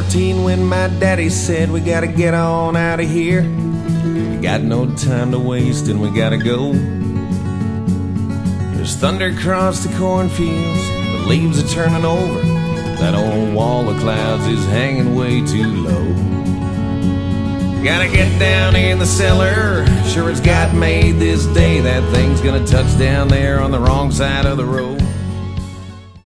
14 when my daddy said we gotta get on out of here. We got no time to waste and we gotta go. There's thunder across the cornfields, the leaves are turning over. That old wall of clouds is hanging way too low. Gotta get down in the cellar, sure it's got made this day. That thing's gonna touch down there on the wrong side of the road.